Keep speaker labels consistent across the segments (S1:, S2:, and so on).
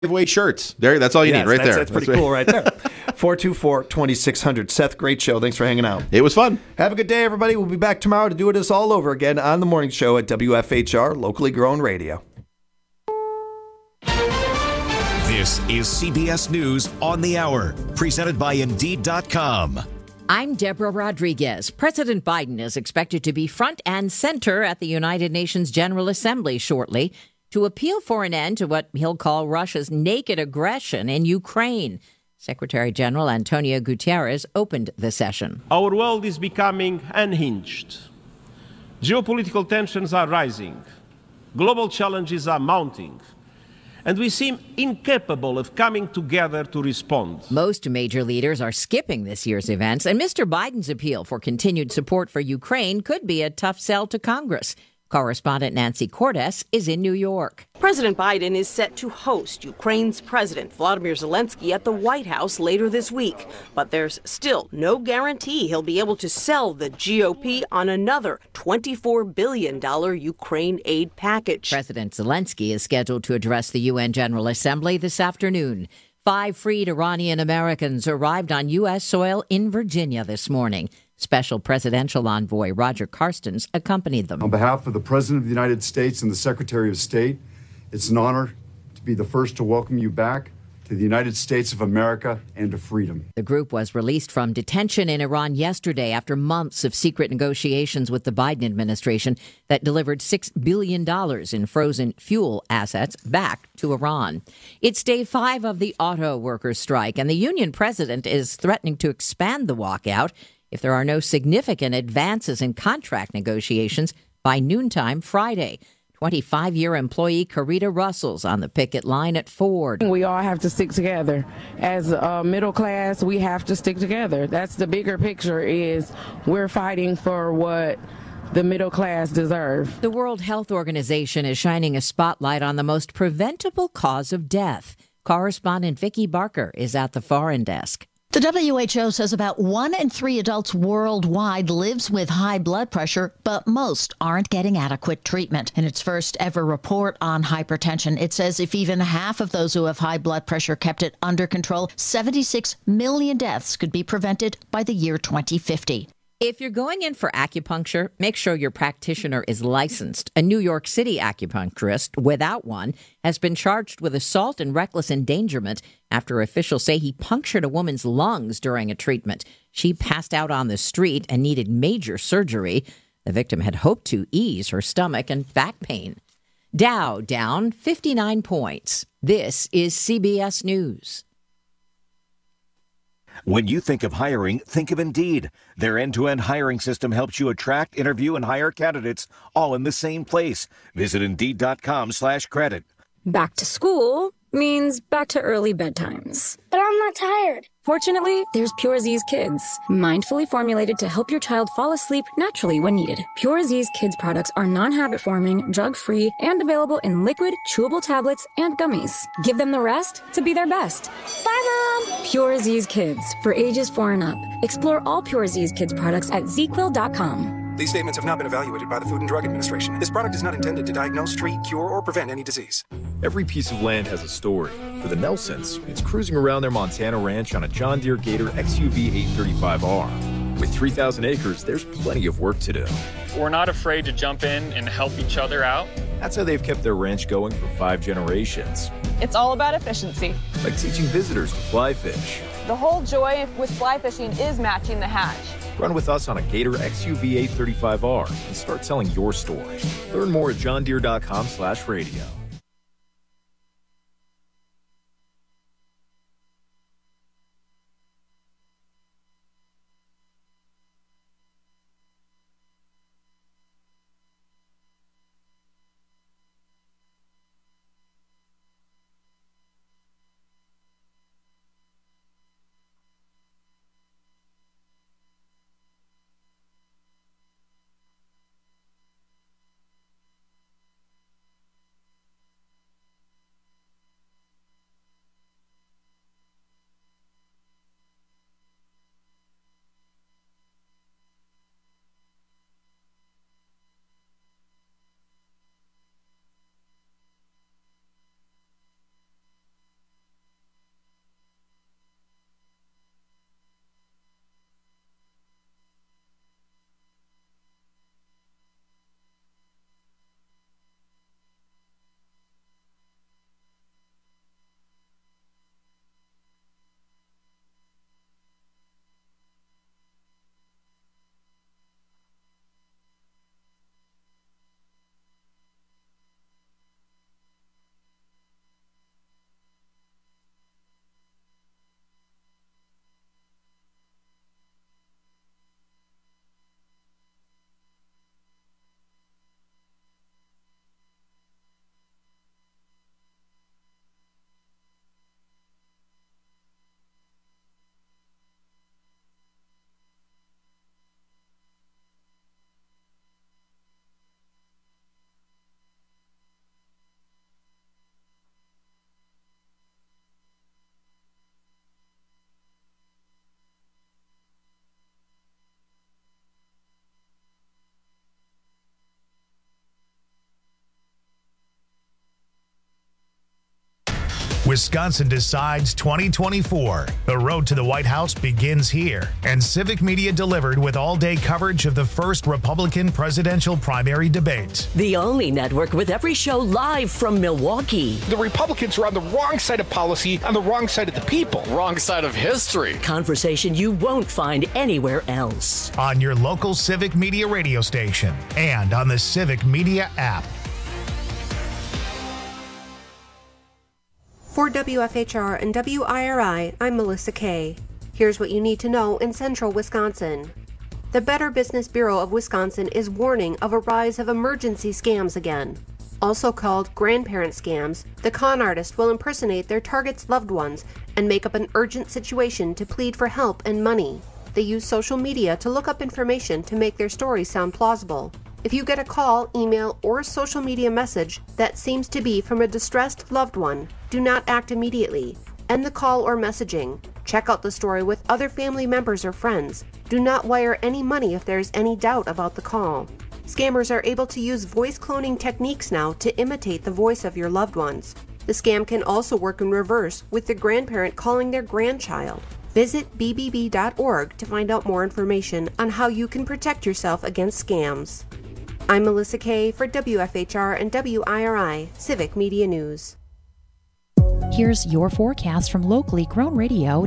S1: giveaway shirts. There, that's all you need right there.
S2: That's pretty cool right there. 424-2600. Seth, great show. Thanks for hanging out.
S1: It was fun.
S2: Have a good day, everybody. We'll be back tomorrow to do this all over again on the morning show at WFHR, locally grown radio.
S3: This is CBS News on the Hour, presented by Indeed.com.
S4: I'm Deborah Rodriguez. President Biden is expected to be front and center at the United Nations General Assembly shortly to appeal for an end to what he'll call Russia's naked aggression in Ukraine. Secretary General Antonio Guterres opened the session.
S5: Our world is becoming unhinged. Geopolitical tensions are rising. Global challenges are mounting. And we seem incapable of coming together to respond.
S4: Most major leaders are skipping this year's events, and Mr. Biden's appeal for continued support for Ukraine could be a tough sell to Congress. Correspondent Nancy Cordes is in New York.
S6: President Biden is set to host Ukraine's President Volodymyr Zelensky at the White House later this week. But there's still no guarantee he'll be able to sell the GOP on another $24 billion Ukraine aid package.
S4: President Zelensky is scheduled to address the UN General Assembly this afternoon. 5 freed Iranian Americans arrived on U.S. soil in Virginia this morning. Special Presidential Envoy Roger Carstens accompanied them.
S7: On behalf of the President of the United States and the Secretary of State, it's an honor to be the first to welcome you back to the United States of America and to freedom.
S4: The group was released from detention in Iran yesterday after months of secret negotiations with the Biden administration that delivered $6 billion in frozen fuel assets back to Iran. It's day 5 of the auto workers' strike, and the union president is threatening to expand the walkout if there are no significant advances in contract negotiations by noontime Friday. 25-year employee Karita Russell's on the picket line at Ford.
S8: We all have to stick together. As a middle class, we have to stick together. That's the bigger picture, is we're fighting for what the middle class deserve.
S4: The World Health Organization is shining a spotlight on the most preventable cause of death. Correspondent Vicki Barker is at the foreign desk.
S9: The WHO says about 1 in 3 adults worldwide lives with high blood pressure, but most aren't getting adequate treatment. In its first ever report on hypertension, it says if even half of those who have high blood pressure kept it under control, 76 million deaths could be prevented by the year 2050.
S4: If you're going in for acupuncture, make sure your practitioner is licensed. A New York City acupuncturist without one has been charged with assault and reckless endangerment after officials say he punctured a woman's lungs during a treatment. She passed out on the street and needed major surgery. The victim had hoped to ease her stomach and back pain. Dow down 59 points. This is CBS News.
S3: When you think of hiring, think of Indeed. Their end-to-end hiring system helps you attract, interview, and hire candidates all in the same place. Visit Indeed.com/credit.
S10: Back to school means back to early bedtimes.
S11: But I'm not tired.
S10: Fortunately, there's Pure Z's Kids, mindfully formulated to help your child fall asleep naturally when needed. Pure Z's Kids products are non-habit forming, drug-free, and available in liquid, chewable tablets, and gummies. Give them the rest to be their best.
S11: Bye, Mom!
S10: Pure Z's Kids, for ages 4 and up. Explore all Pure Z's Kids products at ZQuil.com.
S12: These statements have not been evaluated by the Food and Drug Administration. This product is not intended to diagnose, treat, cure, or prevent any disease.
S13: Every piece of land has a story. For the Nelsons, it's cruising around their Montana ranch on a John Deere Gator XUV 835R. With 3,000 acres, there's plenty of work to do.
S14: We're not afraid to jump in and help each other out.
S13: That's how they've kept their ranch going for 5 generations.
S15: It's all about efficiency.
S13: Like teaching visitors to fly fish.
S15: The whole joy with fly fishing is matching the hatch.
S13: Run with us on a Gator XUV 835R and start telling your story. Learn more at johndeere.com/radio.
S16: Wisconsin Decides 2024. The road to the White House begins here, and Civic Media delivered with all-day coverage of the first Republican presidential primary debate.
S17: The only network with every show live from Milwaukee.
S18: The Republicans are on the wrong side of policy, on the wrong side of the people.
S19: Wrong side of history.
S17: Conversation you won't find anywhere else.
S16: On your local Civic Media radio station and on the Civic Media app.
S20: For WFHR and WIRI, I'm Melissa Kay. Here's what you need to know in central Wisconsin. The Better Business Bureau of Wisconsin is warning of a rise of emergency scams again. Also called grandparent scams, the con artist will impersonate their target's loved ones and make up an urgent situation to plead for help and money. They use social media to look up information to make their stories sound plausible. If you get a call, email, or social media message that seems to be from a distressed loved one, do not act immediately. End the call or messaging. Check out the story with other family members or friends. Do not wire any money if there is any doubt about the call. Scammers are able to use voice cloning techniques now to imitate the voice of your loved ones. The scam can also work in reverse, with the grandparent calling their grandchild. Visit bbb.org to find out more information on how you can protect yourself against scams. I'm Melissa Kay for WFHR and WIRI Civic Media News.
S21: Here's your forecast from locally grown radio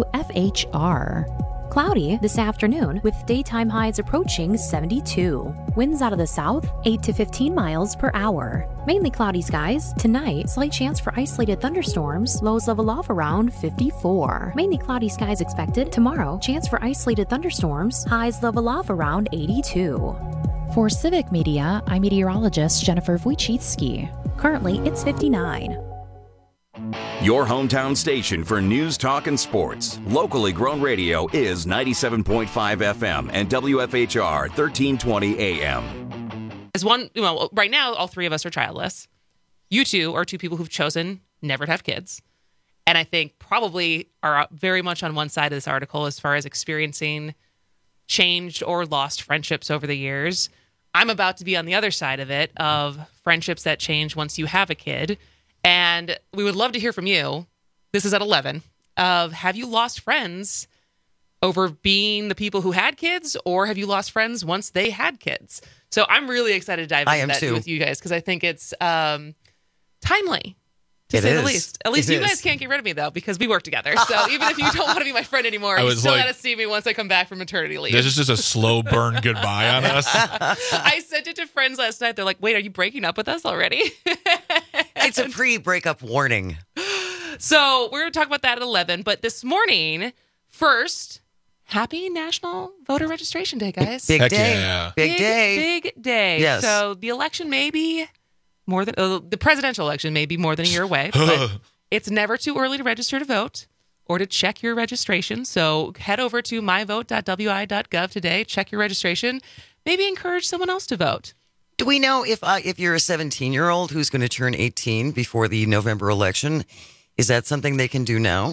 S21: WFHR. Cloudy this afternoon with daytime highs approaching 72. Winds out of the south 8 to 15 miles per hour. Mainly cloudy skies. Tonight, slight chance for isolated thunderstorms. Lows level off around 54. Mainly cloudy skies expected. Tomorrow, chance for isolated thunderstorms. Highs level off around 82. For Civic Media, I'm meteorologist Jennifer Wojcicki. Currently, it's 59.
S22: Your hometown station for news, talk, and sports. Locally grown radio is 97.5 FM and WFHR 1320 AM.
S23: As one, right now, all three of us are childless. You two are two people who've chosen never to have kids. And I think probably are very much on one side of this article as far as experiencing changed or lost friendships over the years. I'm about to be on the other side of it, of friendships that change once you have a kid. And we would love to hear from you. This is at 11. Have you lost friends over being the people who had kids, or have you lost friends once they had kids? So I'm really excited to dive into that with you guys, because I think it's timely. To say the least. At least you guys can't get rid of me, though, because we work together. So even if you don't want to be my friend anymore, you still got to see me once I come back from maternity leave.
S24: This is just a slow burn goodbye on us.
S23: I sent it to friends last night. They're like, wait, are you breaking up with us already?
S25: It's a pre-breakup warning.
S23: So we're going to talk about that at 11. But this morning, first, happy National Voter Registration Day, guys.
S25: Big day.
S24: Yeah.
S25: Big day.
S23: Big day.
S25: Yes.
S23: So the election may be more than the presidential election may be more than a year away, but it's never too early to register to vote or to check your registration. So head over to myvote.wi.gov today, check your registration, maybe encourage someone else to vote.
S25: Do we know if you're a 17-year-old who's going to turn 18 before the November election, is that something they can do now?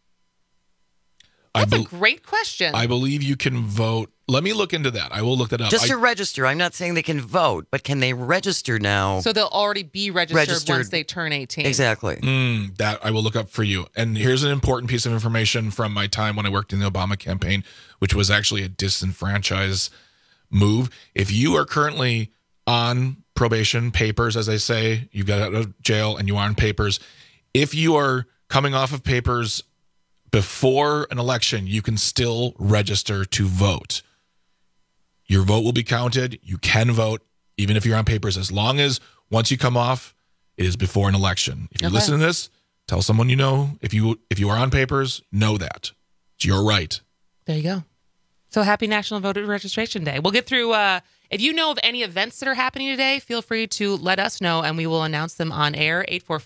S23: That's a great question.
S24: I believe you can vote. Let me look into that. I will look that up.
S25: Just to register. I'm not saying they can vote, but can they register now?
S23: So they'll already be registered once they turn 18.
S25: Exactly.
S24: That I will look up for you. And here's an important piece of information from my time when I worked in the Obama campaign, which was actually a disenfranchise move. If you are currently on probation, papers, as they say, you got out of jail and you are on papers. If you are coming off of papers before an election, you can still register to vote. Your vote will be counted. You can vote even if you're on papers, as long as once you come off, it is before an election. If you listen to this, tell someone you know. If you are on papers, know that. It's your right.
S23: There you go. So happy National Voter Registration Day. We'll get through, if you know of any events that are happening today, feel free to let us know, and we will announce them on air,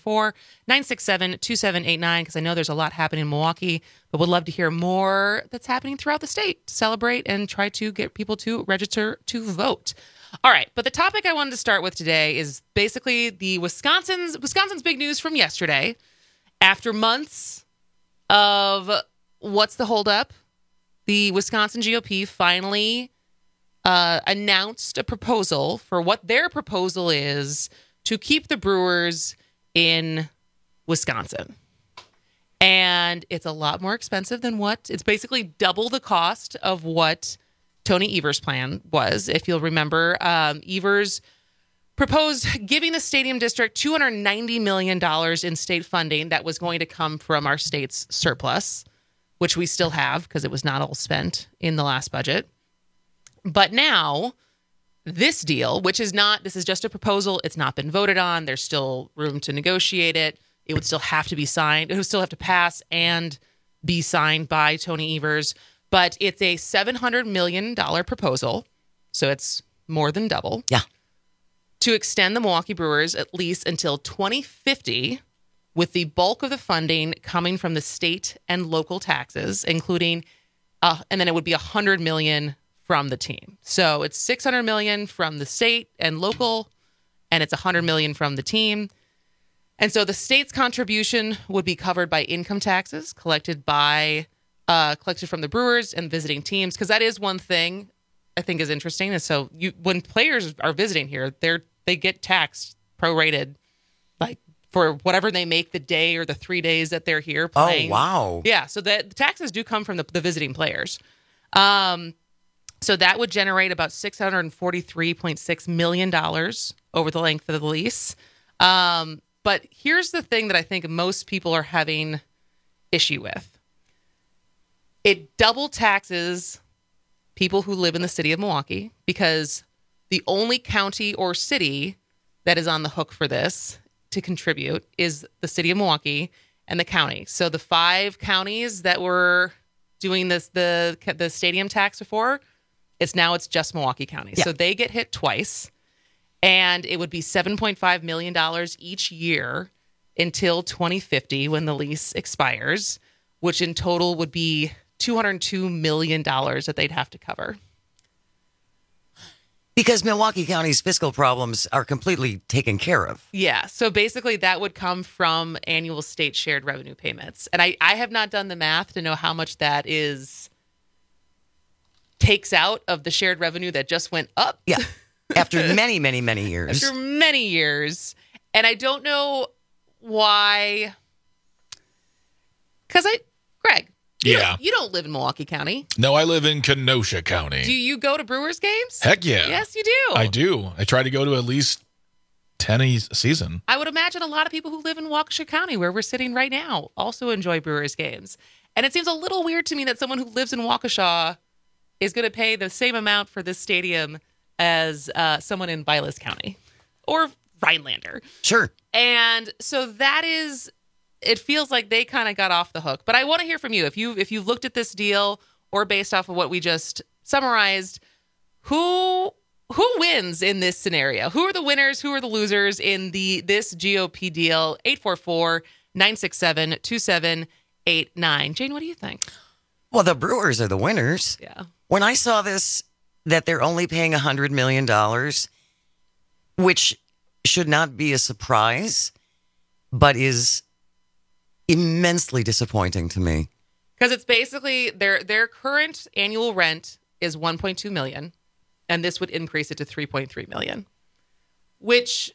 S23: 844-967-2789, because I know there's a lot happening in Milwaukee, but would love to hear more that's happening throughout the state to celebrate and try to get people to register to vote. All right, but the topic I wanted to start with today is basically the Wisconsin's big news from yesterday. After months of what's the holdup, the Wisconsin GOP finally announced a proposal for what their proposal is to keep the Brewers in Wisconsin. And it's a lot more expensive than it's basically double the cost of what Tony Evers' plan was. If you'll remember, Evers proposed giving the stadium district $290 million in state funding that was going to come from our state's surplus, which we still have because it was not all spent in the last budget. But now this deal, this is just a proposal. It's not been voted on. There's still room to negotiate it. It would still have to be signed. It would still have to pass and be signed by Tony Evers. But it's a $700 million proposal. So it's more than double.
S25: Yeah.
S23: To extend the Milwaukee Brewers at least until 2050, with the bulk of the funding coming from the state and local taxes, including, and then it would be $100 million from the team. So it's $600 million from the state and local, and it's $100 million from the team. And so the state's contribution would be covered by income taxes collected from the Brewers and visiting teams, because that is one thing I think is interesting. Is so when players are visiting here, they get taxed prorated, like for whatever they make the day or the 3 days that they're here playing.
S25: Oh, wow.
S23: Yeah, so the taxes do come from the visiting players. So that would generate about $643.6 million over the length of the lease. But here's the thing that I think most people are having issue with. It double taxes people who live in the city of Milwaukee, because the only county or city that is on the hook for this to contribute is the city of Milwaukee and the county. So the 5 counties that were doing this, the stadium tax before, it's just Milwaukee County. Yeah. So they get hit twice, and it would be $7.5 million each year until 2050 when the lease expires, which in total would be $202 million that they'd have to cover.
S25: Because Milwaukee County's fiscal problems are completely taken care of.
S23: Yeah. So basically that would come from annual state shared revenue payments. And I have not done the math to know how much that takes out of the shared revenue that just went up.
S25: Yeah. After many, many, many years.
S23: After many years. And I don't know why. Because Greg. You don't live in Milwaukee County.
S24: No, I live in Kenosha County.
S23: Do you go to Brewers games?
S24: Heck yeah.
S23: Yes, you do.
S24: I do. I try to go to at least 10 a season.
S23: I would imagine a lot of people who live in Waukesha County, where we're sitting right now, also enjoy Brewers games. And it seems a little weird to me that someone who lives in Waukesha is going to pay the same amount for this stadium as someone in Vilas County or Rhinelander.
S25: Sure.
S23: And so that is... It feels like they kind of got off the hook. But I want to hear from you. If you've looked at this deal, or based off of what we just summarized, who wins in this scenario? Who are the winners? Who are the losers in this GOP deal? 844-967-2789. Jane, what do you think?
S25: Well, the Brewers are the winners.
S23: Yeah.
S25: When I saw this, that they're only paying $100 million, which should not be a surprise, but is immensely disappointing to me.
S23: Because it's basically their current annual rent is $1.2 million, and this would increase it to $3.3 million, which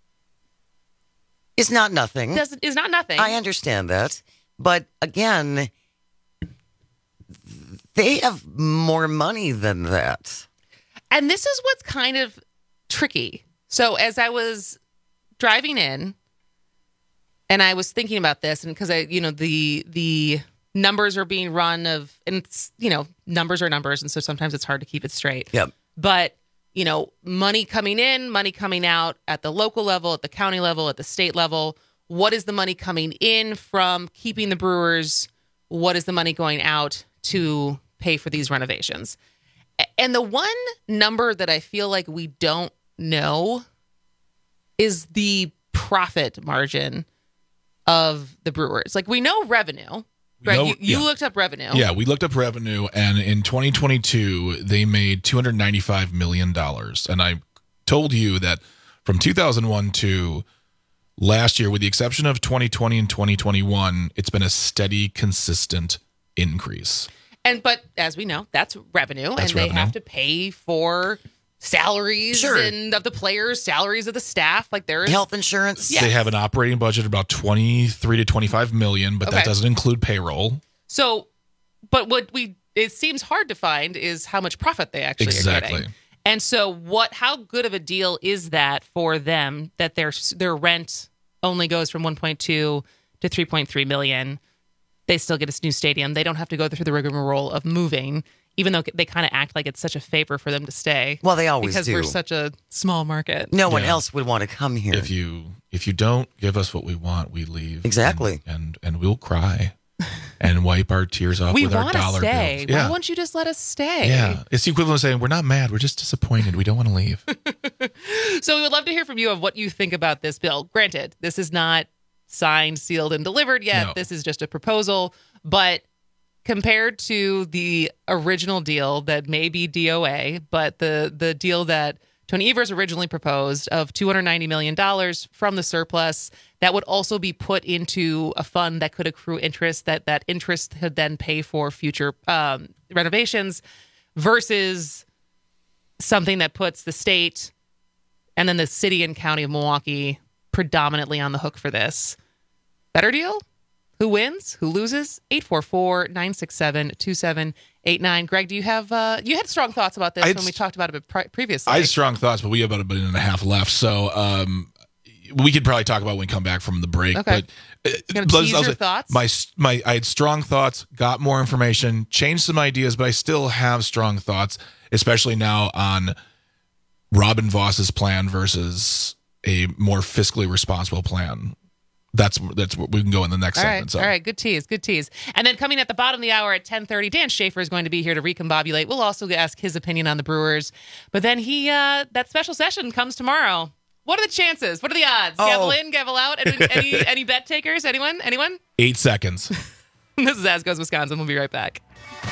S25: is not nothing.
S23: Is not nothing.
S25: I understand that, but again, they have more money than that.
S23: And this is what's kind of tricky. So as I was driving in, and I was thinking about this, and because the numbers are being run and it's, numbers are numbers, and so sometimes it's hard to keep it straight.
S25: Yep.
S23: But, money coming in, money coming out at the local level, at the county level, at the state level. What is the money coming in from keeping the Brewers? What is the money going out to pay for these renovations? And the one number that I feel like we don't know is the profit margin of the Brewers. Like, we know revenue, right? You looked up revenue.
S24: Yeah, we looked up revenue, and in 2022, they made $295 million. And I told you that from 2001 to last year, with the exception of 2020 and 2021, it's been a steady, consistent increase.
S23: But as we know, that's revenue, and they have to pay for salaries and of the players, salaries of the staff. Like there's
S25: health insurance.
S24: They have an operating budget of about 23 to 25 million, but that doesn't include payroll.
S23: So, but it seems hard to find is how much profit they actually are getting. And so how good of a deal is that for them that their rent only goes from 1.2 to 3.3 million? They still get a new stadium. They don't have to go through the rigmarole of moving, even though they kind of act like it's such a favor for them to stay.
S25: Well, they always
S23: do. Because we're such a small market.
S25: No one else would want to come here.
S24: If you don't give us what we want, we leave.
S25: Exactly.
S24: And we'll cry and wipe our tears off with our dollar
S23: stay.
S24: bills.
S23: Why won't you just let us stay?
S24: Yeah. It's the equivalent of saying, we're not mad. We're just disappointed. We don't want to leave.
S23: So we would love to hear from you of what you think about this bill. Granted, this is not signed, sealed, and delivered yet. No. This is just a proposal. But compared to the original deal that may be DOA, but the deal that Tony Evers originally proposed of $290 million from the surplus that would also be put into a fund that could accrue interest, that interest could then pay for future renovations, versus something that puts the state and then the city and county of Milwaukee predominantly on the hook for this. Better deal? Who wins? Who loses? 844-967-2789. Greg, do you have you had strong thoughts about this when we talked about it previously?
S24: I had strong thoughts, but we have about a minute and a half left, so we could probably talk about when we come back from the break.
S23: Okay.
S24: But
S23: gonna tease your thoughts?
S24: I had strong thoughts, got more information, changed some ideas, but I still have strong thoughts, especially now on Robin Voss's plan versus a more fiscally responsible plan. That's what we can go in the next segment.
S23: All right, good tease. And then coming at the bottom of the hour at 10:30, Dan Schaefer is going to be here to recombobulate. We'll also ask his opinion on the Brewers. But then that special session comes tomorrow. What are the chances? What are the odds? Gavel in, gavel out? Any bet takers? Anyone?
S24: 8 seconds.
S23: This is As Goes Wisconsin. We'll be right back.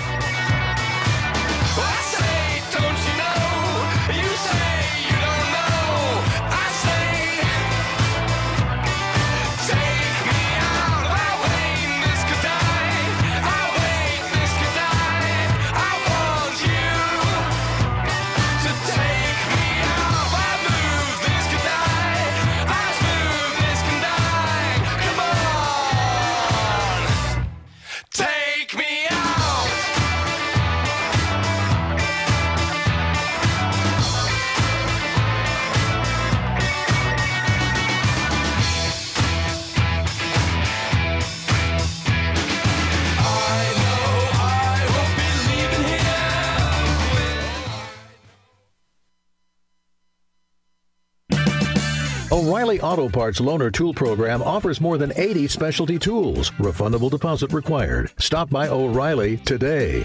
S1: O'Reilly Auto Parts Loaner Tool Program offers more than 80 specialty tools. Refundable deposit required. Stop by O'Reilly today.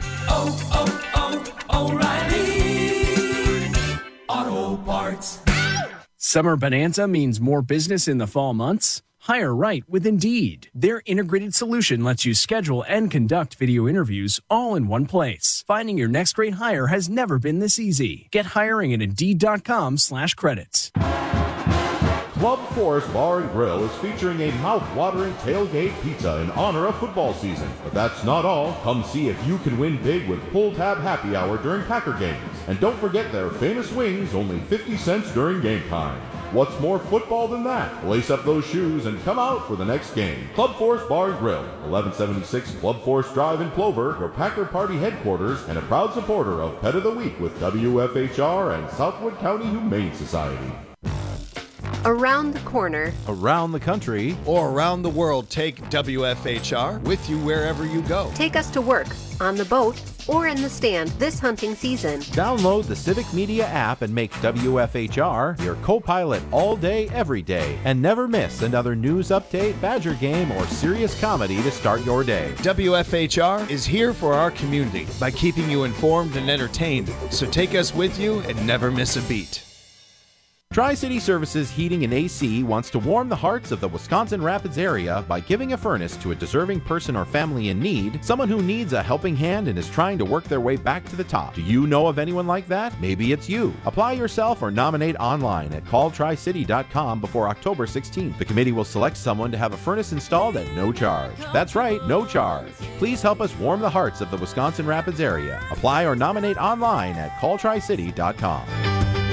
S2: O'Reilly Auto Parts.
S5: Summer Bonanza means more business in the fall months? Hire right with Indeed. Their integrated solution lets you schedule and conduct video interviews all in one place. Finding your next great hire has never been this easy. Get hiring at Indeed.com/credits.
S6: Club Forest Bar and Grill is featuring a mouth-watering tailgate pizza in honor of football season. But that's not all. Come see if you can win big with Pull Tab Happy Hour during Packer games. And don't forget their famous wings, only 50 cents during game time. What's more football than that? Lace up those shoes and come out for the next game. Club Forest Bar and Grill, 1176 Club Forest Drive in Plover, your Packer Party headquarters, and a proud supporter of Pet of the Week with WFHR and Southwood County Humane Society.
S20: Around the corner,
S19: around the country, or around the world, take WFHR with you wherever you go.
S20: Take us to work, on the boat, or in the stand this hunting season.
S19: Download the Civic Media app and make WFHR your co-pilot all day, every day. And never miss another news update, Badger game, or serious comedy to start your day. WFHR is here for our community by keeping you informed and entertained. So take us with you and never miss a beat. Tri-City Services Heating and AC wants to warm the hearts of the Wisconsin Rapids area by giving a furnace to a deserving person or family in need, someone who needs a helping hand and is trying to work their way back to the top. Do you know of anyone like that? Maybe it's you. Apply yourself or nominate online at calltricity.com before October 16th. The committee will select someone to have a furnace installed at no charge. That's right, no charge. Please help us warm the hearts of the Wisconsin Rapids area. Apply or nominate online at calltricity.com.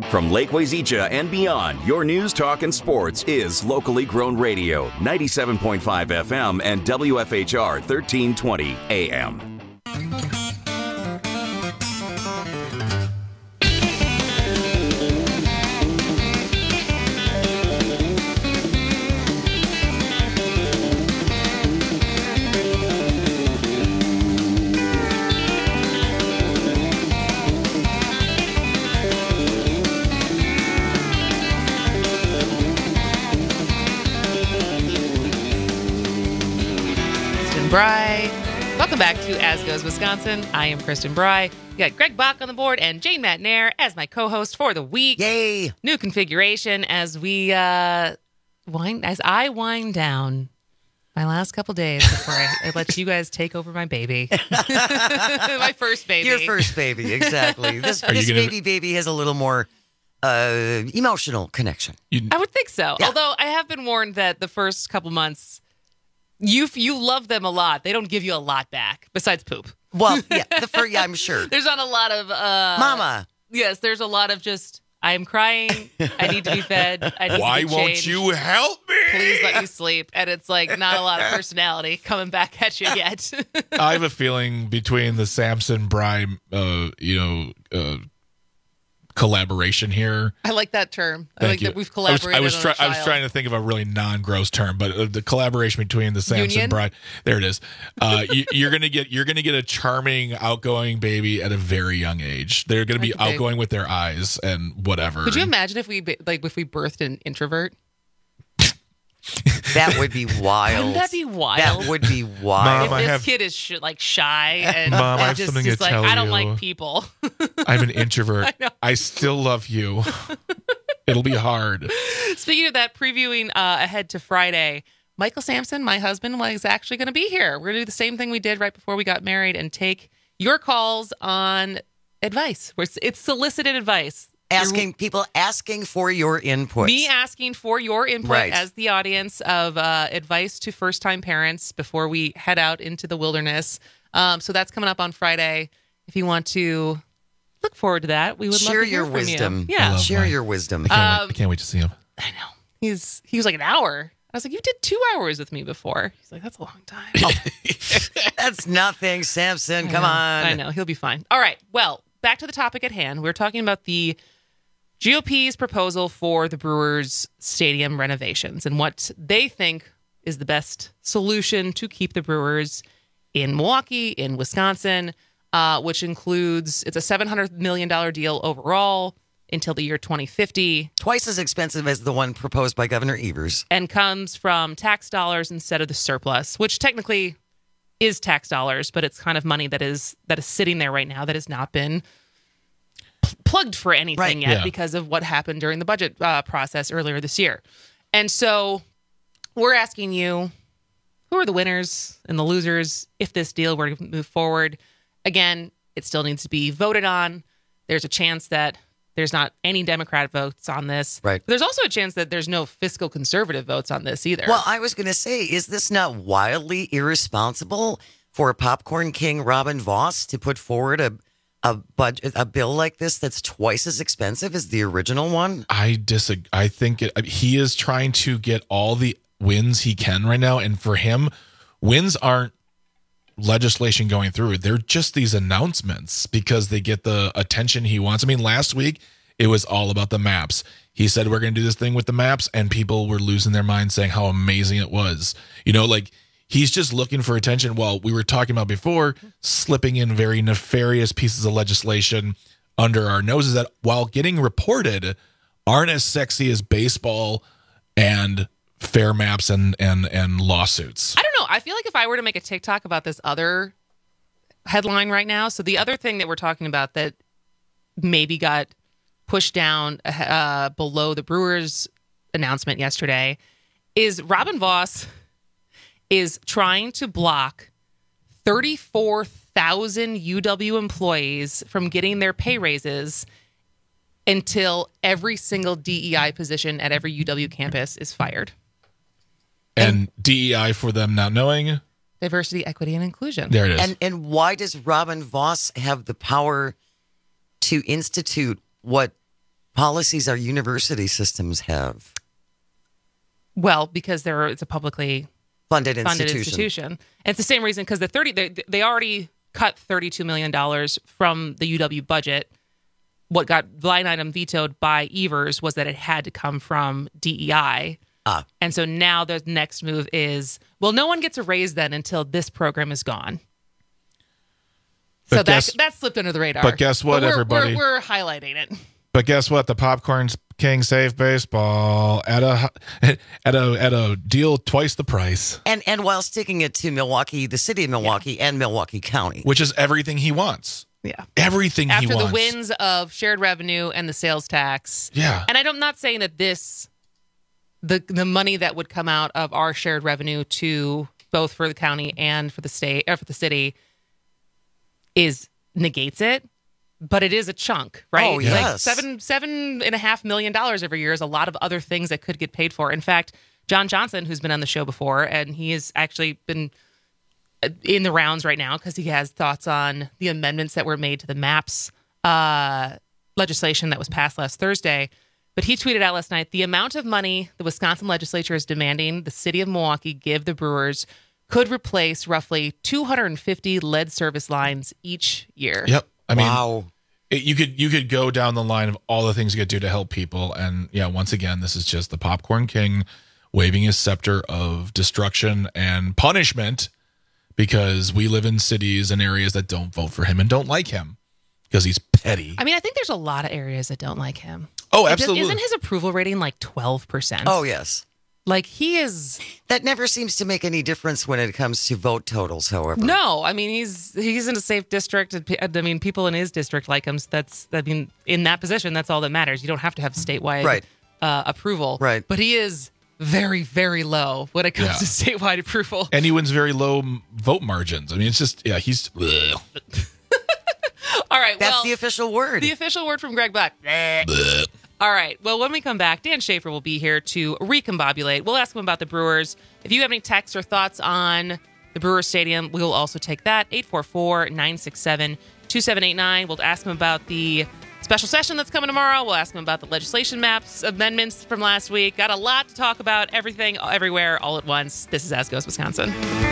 S22: From Lake Wazeecha and beyond, your news, talk, and sports is locally grown radio, 97.5 FM and WFHR 1320 AM.
S23: Bry. Welcome back to As Goes Wisconsin. I am Kristen Bry. We got Greg Bach on the board and Jane Matnair as my co-host for the week.
S25: Yay!
S23: New configuration as we I wind down my last couple days before I let you guys take over my baby. My first baby.
S25: Your first baby, exactly. This baby has a little more emotional connection.
S23: I would think so.
S25: Yeah.
S23: Although I have been warned that the first couple months, you love them a lot. They don't give you a lot back besides poop.
S25: Well, yeah, I'm sure.
S23: There's not a lot of
S25: Mama.
S23: Yes, there's a lot of just I'm crying. I need to be fed. I need
S24: Why
S23: to be
S24: won't
S23: changed.
S24: you help me?
S23: Please let me sleep. And it's like not a lot of personality coming back at you yet.
S24: I have a feeling between the Samson Bry, collaboration here.
S23: I like that term. I
S24: Thank
S23: like
S24: you.
S23: that we've collaborated.
S24: I was
S23: on a child.
S24: trying to think of a really non-gross term, but the collaboration between the Samson
S23: Union?
S24: Bry. There it is. You're gonna get a charming, outgoing baby at a very young age. They're gonna be outgoing with their eyes and whatever.
S23: Could you imagine if we birthed an introvert?
S25: That would be wild.
S23: Wouldn't that be wild?
S25: That would be wild.
S23: Mom, if this kid is shy and
S24: Mom, I have
S23: just,
S24: something
S23: just
S24: to
S23: like,
S24: tell
S23: I don't
S24: you.
S23: like people.
S24: I'm an introvert.
S23: I know.
S24: I still love you. It'll be hard.
S23: Speaking of that, previewing ahead to Friday, Michael Sampson, my husband, was actually going to be here. We're going to do the same thing we did right before we got married and take your calls on advice. It's solicited advice.
S25: People asking for your input.
S23: Me asking for your input
S25: Right.
S23: as the audience of advice to first-time parents before we head out into the wilderness. So that's coming up on Friday. If you want to look forward to that, we would
S25: Share
S23: love to hear
S25: your
S23: from
S25: wisdom.
S23: you. Yeah,
S25: Share your wisdom.
S24: I can't wait to see him.
S23: I know. He was like an hour. I was like, you did 2 hours with me before. He's like, that's a long time.
S25: That's nothing, Samson. Come on.
S23: I know. He'll be fine. All right. Well, back to the topic at hand. We're talking about the GOP's proposal for the Brewers stadium renovations and what they think is the best solution to keep the Brewers in Milwaukee, in Wisconsin, which includes, it's a $700 million deal overall until the year 2050.
S25: Twice as expensive as the one proposed by Governor Evers.
S23: And comes from tax dollars instead of the surplus, which technically is tax dollars, but it's kind of money that is sitting there right now that has not been plugged for anything yet because of what happened during the budget process earlier this year. And so we're asking you, who are the winners and the losers if this deal were to move forward? Again, it still needs to be voted on. There's a chance that there's not any Democrat votes on this.
S25: Right.
S23: There's also a chance that there's no fiscal conservative votes on this either.
S25: Well, I was going to say, is this not wildly irresponsible for Popcorn King Robin Voss to put forward a bill like this that's twice as expensive as the original one?
S24: I disagree. I think he is trying to get all the wins he can right now, and for him, wins aren't legislation going through. They're just these announcements because they get the attention he wants. I mean, last week it was all about the maps. He said we're going to do this thing with the maps, and people were losing their minds saying how amazing it was. He's just looking for attention. While we were talking about before, slipping in very nefarious pieces of legislation under our noses that, while getting reported, aren't as sexy as baseball and fair maps and lawsuits.
S23: I don't know. I feel like if I were to make a TikTok about this other headline right now, so the other thing that we're talking about that maybe got pushed down below the Brewers announcement yesterday is Robin Voss is trying to block 34,000 UW employees from getting their pay raises until every single DEI position at every UW campus is fired.
S24: And DEI, for them not knowing?
S23: Diversity, equity, and inclusion.
S24: There it is.
S25: And why does Robin Voss have the power to institute what policies our university systems have?
S23: Well, because it's a publicly
S25: funded
S23: institution. And it's the same reason because they already cut $32 million from the UW budget. What got line item vetoed by Evers was that it had to come from DEI. And so now the next move is, well, no one gets a raise then until this program is gone. So that slipped under the radar.
S24: But guess what, everybody?
S23: We're highlighting it.
S24: But guess what? The Popcorn King saved baseball at a deal twice the price.
S25: And while sticking it to Milwaukee, the city of Milwaukee, and Milwaukee County.
S24: Which is everything he wants.
S23: Yeah.
S24: Everything he wants.
S23: After the wins of shared revenue and the sales tax.
S24: Yeah.
S23: And I'm not saying that the money that would come out of our shared revenue to both for the county and for the state or for the city negates it. But it is a chunk, right?
S25: Oh, yes.
S23: Like $7.5 million every year is a lot of other things that could get paid for. In fact, John Johnson, who's been on the show before, and he has actually been in the rounds right now because he has thoughts on the amendments that were made to the MAPS legislation that was passed last Thursday. But he tweeted out last night, the amount of money the Wisconsin legislature is demanding the city of Milwaukee give the Brewers could replace roughly 250 lead service lines each year.
S24: Yep. I mean,
S25: wow.
S24: You could go down the line of all the things you could do to help people. And yeah, once again, this is just the Popcorn King waving his scepter of destruction and punishment because we live in cities and areas that don't vote for him and don't like him because he's petty.
S23: I mean, I think there's a lot of areas that don't like him.
S24: Oh, absolutely.
S23: Isn't his approval rating like 12%?
S25: Oh, yes.
S23: Like he is.
S25: That never seems to make any difference when it comes to vote totals, however.
S23: No, I mean, he's in a safe district. I mean, people in his district like him. In that position, that's all that matters. You don't have to have statewide approval.
S25: Right.
S23: But he is very, very low when it comes to statewide approval.
S24: And he wins very low vote margins. I mean, it's just, he's...
S23: All right.
S25: That's the official word.
S23: The official word from Greg Buck. All right. Well, when we come back, Dan Schaefer will be here to recombobulate. We'll ask him about the Brewers. If you have any texts or thoughts on the Brewers Stadium, we will also take that. 844-967-2789. We'll ask him about the special session that's coming tomorrow. We'll ask him about the legislation maps amendments from last week. Got a lot to talk about. Everything, everywhere, all at once. This is As Goes Wisconsin.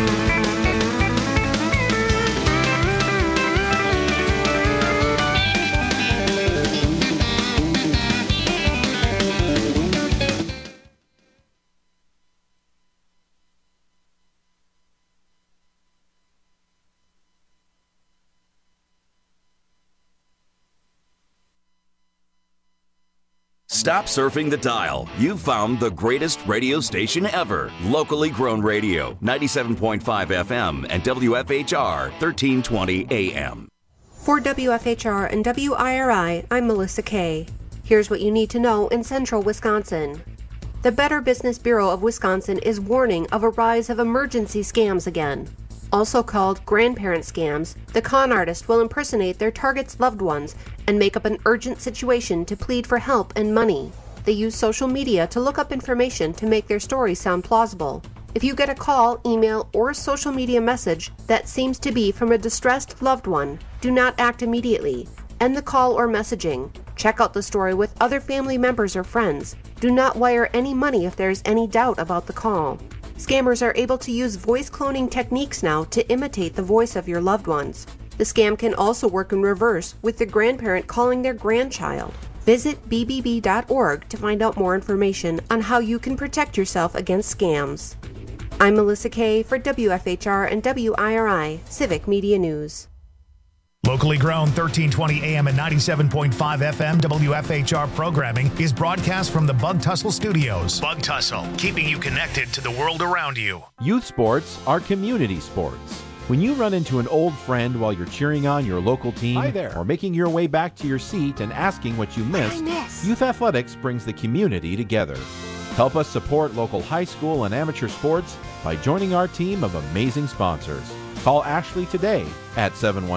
S22: Stop surfing the dial. You've found the greatest radio station ever. Locally grown radio, 97.5 FM and WFHR 1320 AM.
S20: For WFHR and WIRI, I'm Melissa Kay. Here's what you need to know in central Wisconsin. The Better Business Bureau of Wisconsin is warning of a rise of emergency scams again. Also called grandparent scams, the con artist will impersonate their target's loved ones and make up an urgent situation to plead for help and money. They use social media to look up information to make their story sound plausible. If you get a call, email, or social media message that seems to be from a distressed loved one, do not act immediately. End the call or messaging. Check out the story with other family members or friends. Do not wire any money if there is any doubt about the call. Scammers are able to use voice cloning techniques now to imitate the voice of your loved ones. The scam can also work in reverse, with the grandparent calling their grandchild. Visit bbb.org to find out more information on how you can protect yourself against scams. I'm Melissa Kay for WFHR and WIRI Civic Media News.
S16: Locally grown 1320 AM and 97.5 FM WFHR programming is broadcast from the Bug Tussle Studios. Bug Tussle, keeping you connected to the world around you.
S19: Youth sports are community sports. When you run into an old friend while you're cheering on your local team,
S3: Hi there.
S19: or making your way back to your seat and asking what you missed, Youth Athletics brings the community together. Help us support local high school and amateur sports by joining our team of amazing sponsors. Call Ashley today at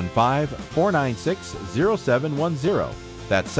S19: 715-496-0710. That's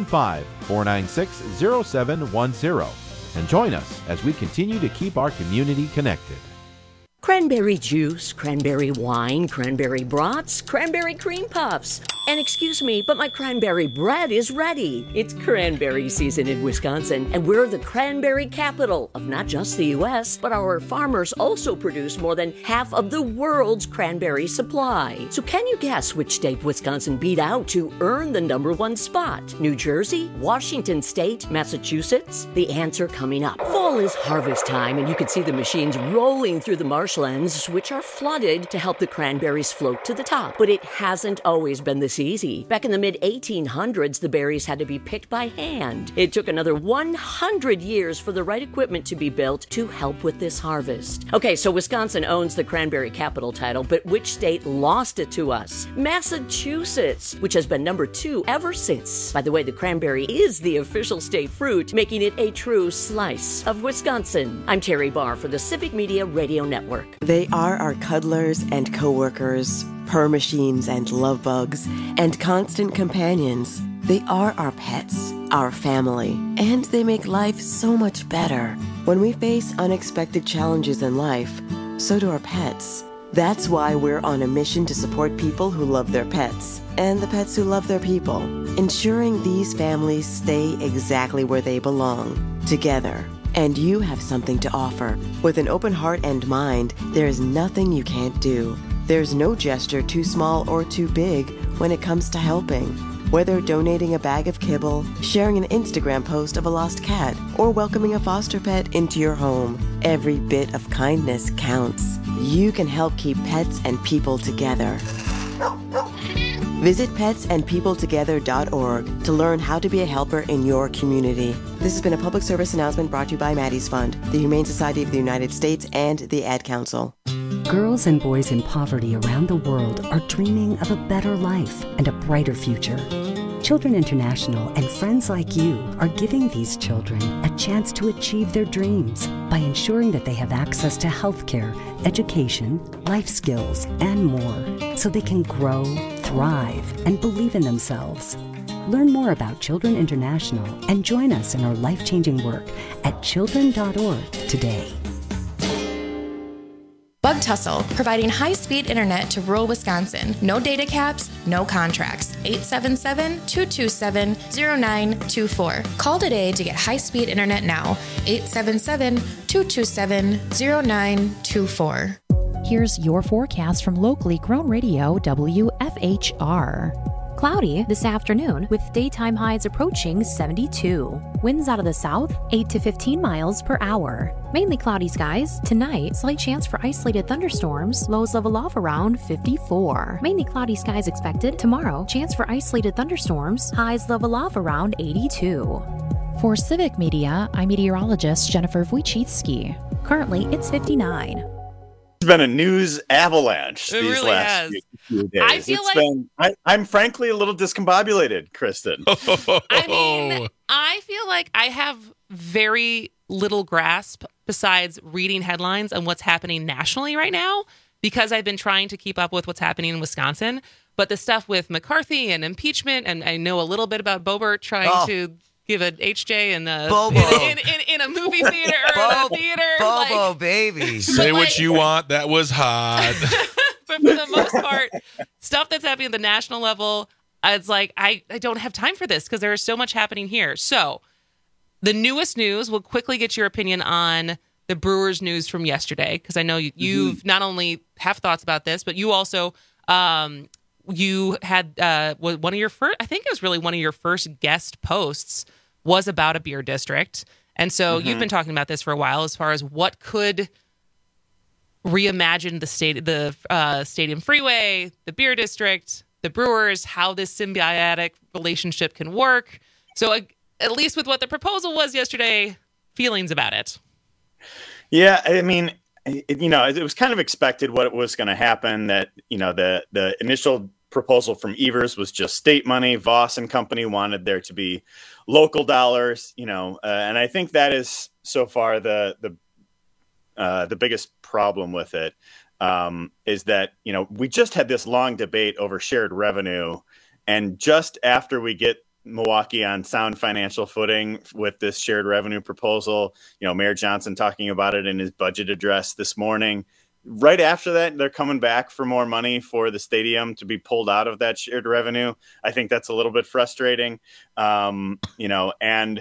S19: 715-496-0710. And join us as we continue to keep our community connected.
S17: Cranberry juice, cranberry wine, cranberry brats, cranberry cream puffs. And excuse me, but my cranberry bread is ready. It's cranberry season in Wisconsin, and we're the cranberry capital of not just the U.S., but our farmers also produce more than half of the world's cranberry supply. So can you guess which state Wisconsin beat out to earn the #1 spot? New Jersey? Washington State? Massachusetts? The answer coming up. Fall is harvest time, and you can see the machines rolling through the marshlands, which are flooded to help the cranberries float to the top. But it hasn't always been this easy. Back in the mid-1800s, the berries had to be picked by hand. It took another 100 years for the right equipment to be built to help with this harvest. Okay, so Wisconsin owns the cranberry capital title, but which state lost it to us? Massachusetts, which has been #2 ever since. By the way, the cranberry is the official state fruit, making it a true slice of Wisconsin. I'm Terry Barr for the Civic Media Radio Network.
S3: They are our cuddlers and coworkers, purr machines and love bugs, and constant companions. They are our pets, our family, and they make life so much better. When we face unexpected challenges in life, so do our pets. That's why we're on a mission to support people who love their pets and the pets who love their people, ensuring these families stay exactly where they belong, together. And you have something to offer. With an open heart and mind, there is nothing you can't do. There's no gesture too small or too big when it comes to helping. Whether donating a bag of kibble, sharing an Instagram post of a lost cat, or welcoming a foster pet into your home, every bit of kindness counts. You can help keep pets and people together. Visit petsandpeopletogether.org to learn how to be a helper in your community. This has been a public service announcement brought to you by Maddie's Fund, the Humane Society of the United States, and the Ad Council.
S4: Girls and boys in poverty around the world are dreaming of a better life and a brighter future. Children International and friends like you are giving these children a chance to achieve their dreams by ensuring that they have access to healthcare, education, life skills, and more, so they can grow, thrive, and believe in themselves. Learn more about Children International and join us in our life-changing work at children.org today.
S7: Bug Tussle, providing high-speed internet to rural Wisconsin. No data caps, no contracts. 877-227-0924. Call today to get high-speed internet now. 877-227-0924.
S21: Here's your forecast from locally grown radio WFHR. Cloudy this afternoon with daytime highs approaching 72. Winds out of the south, 8 to 15 miles per hour. Mainly cloudy skies. Tonight, slight chance for isolated thunderstorms. Lows level off around 54. Mainly cloudy skies expected. Tomorrow, chance for isolated thunderstorms. Highs level off around 82. For Civic Media, I'm meteorologist Jennifer Wojcicki. Currently, it's 59.
S8: It's been a news avalanche
S23: It
S8: these
S23: really
S8: last
S23: has.
S8: few days.
S23: I feel
S8: I'm frankly a little discombobulated, Kristen.
S23: I feel like I have very little grasp besides reading headlines on what's happening nationally right now, because I've been trying to keep up with what's happening in Wisconsin. But the stuff with McCarthy and impeachment, and I know a little bit about Boebert trying to give an HJ in a movie theater or in a theater.
S25: Bobo, baby.
S24: Say what you want. That was hot.
S23: But for the most part, stuff that's happening at the national level, it's like, I don't have time for this because there is so much happening here. So the newest news, will quickly get your opinion on the Brewers news from yesterday, because I know you've not only have thoughts about this, but you also you had one of your first, I think it was really one of your first guest posts was about a beer district. And so you've been talking about this for a while as far as what could reimagine the Stadium Freeway, the beer district, the Brewers, how this symbiotic relationship can work. So at least with what the proposal was yesterday, feelings about it.
S8: Yeah, I mean, it was kind of expected what was going to happen, that, the initial proposal from Evers was just state money. Voss and company wanted there to be local dollars, and I think that is so far the biggest problem with it, is that, we just had this long debate over shared revenue, and just after we get Milwaukee on sound financial footing with this shared revenue proposal, Mayor Johnson talking about it in his budget address this morning, right after that, they're coming back for more money for the stadium to be pulled out of that shared revenue. I think that's a little bit frustrating, and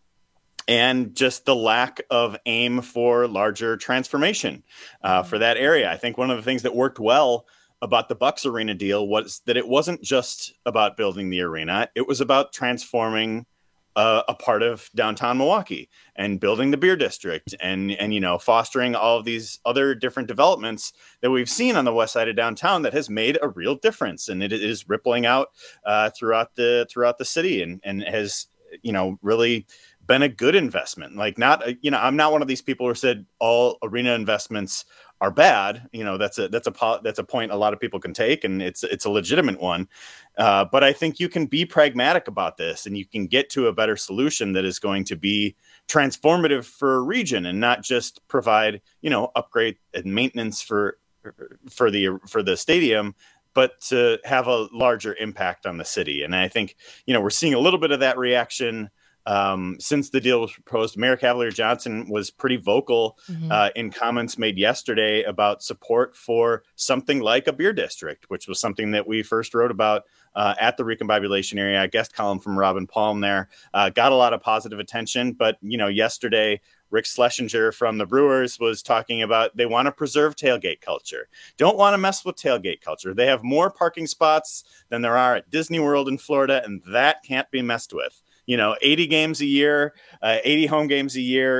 S8: just the lack of aim for larger transformation for that area. I think one of the things that worked well about the Bucks Arena deal was that it wasn't just about building the arena. It was about transforming a part of downtown Milwaukee and building the beer district and fostering all of these other different developments that we've seen on the west side of downtown that has made a real difference. And it is rippling out throughout the city and has, really been a good investment. Like I'm not one of these people who said all arena investments are bad. That's a point a lot of people can take, and it's a legitimate one. But I think you can be pragmatic about this, and you can get to a better solution that is going to be transformative for a region and not just provide, upgrade and maintenance for the stadium, but to have a larger impact on the city. And I think, we're seeing a little bit of that reaction since the deal was proposed. Mayor Cavalier Johnson was pretty vocal in comments made yesterday about support for something like a beer district, which was something that we first wrote about at the Recombobulation area. A guest column from Robin Palm there got a lot of positive attention. But, yesterday, Rick Schlesinger from the Brewers was talking about they want to preserve tailgate culture. Don't want to mess with tailgate culture. They have more parking spots than there are at Disney World in Florida, and that can't be messed with. 80 games a year, 80 home games a year,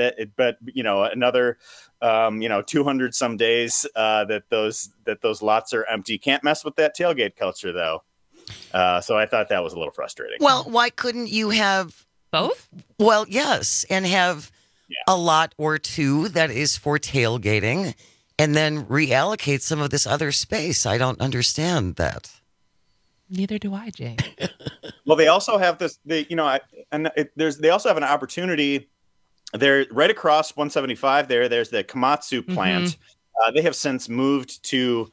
S8: another, 200 some days that those lots are empty. Can't mess with that tailgate culture, though. So I thought that was a little frustrating.
S25: Well, why couldn't you have
S23: both?
S25: Well, yes, and have a lot or two that is for tailgating and then reallocate some of this other space. I don't understand that.
S23: Neither do I, Jay.
S8: Well, they also have this. They also have an opportunity. They're right across 175. There's the Komatsu plant. They have since moved to,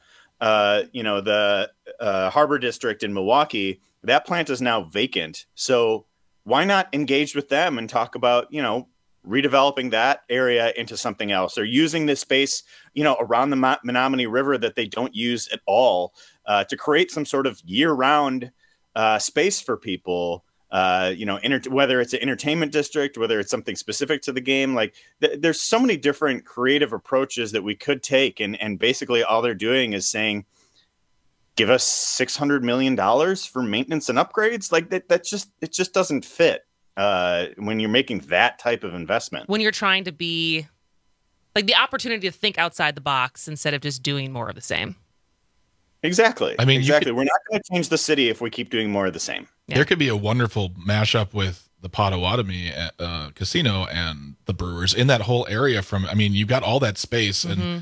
S8: the Harbor District in Milwaukee. That plant is now vacant. So why not engage with them and talk about, redeveloping that area into something else, or using this space, around the Menominee River that they don't use at all, to create some sort of year-round space for people, whether it's an entertainment district, whether it's something specific to the game. Like there's so many different creative approaches that we could take. And basically all they're doing is saying, give us $600 million for maintenance and upgrades. Like it just doesn't fit when you're making that type of investment.
S23: When you're trying to be like the opportunity to think outside the box instead of just doing more of the same.
S8: Exactly. I mean, exactly. We're not going to change the city if we keep doing more of the same.
S24: There could be a wonderful mashup with the Potawatomi Casino and the Brewers in that whole area. You've got all that space, and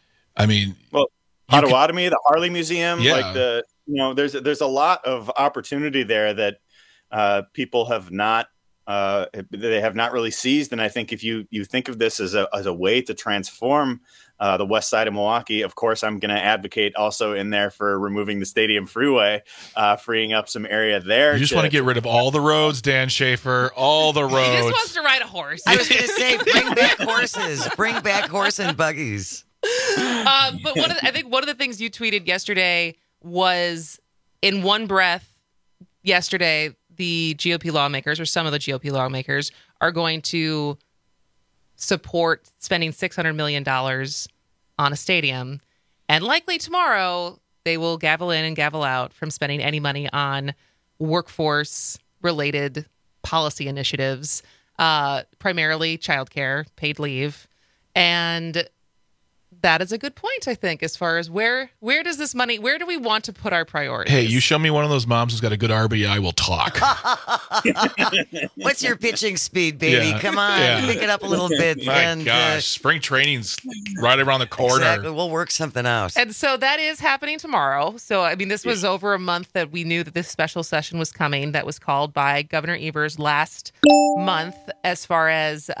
S8: Potawatomi, the Harley Museum, there's a lot of opportunity there that people have not. They have not really seized, and I think if you think of this as a way to transform the west side of Milwaukee, of course, I'm going to advocate also in there for removing the Stadium Freeway, freeing up some area there.
S24: You just want to get rid of all the roads, Dan Schaefer, all the roads.
S23: He just wants to ride a horse.
S25: I was going to say, bring back horses, bring back horse and buggies.
S23: But I think one of the things you tweeted yesterday was, in one breath, yesterday, the GOP lawmakers, or some of the GOP lawmakers, are going to support spending $600 million on a stadium. And likely tomorrow, they will gavel in and gavel out from spending any money on workforce-related policy initiatives, primarily childcare, paid leave. And that is a good point, I think, as far as where does this money, where do we want to put our priorities?
S24: Hey, you show me one of those moms who's got a good RBI, we'll talk.
S25: What's your pitching speed, baby?
S24: Yeah.
S25: Come on, pick it up a little bit.
S24: My gosh, spring training's right around the corner.
S25: Exactly. We'll work something out.
S23: And so that is happening tomorrow. So, this was over a month that we knew that this special session was coming that was called by Governor Evers last month, as far as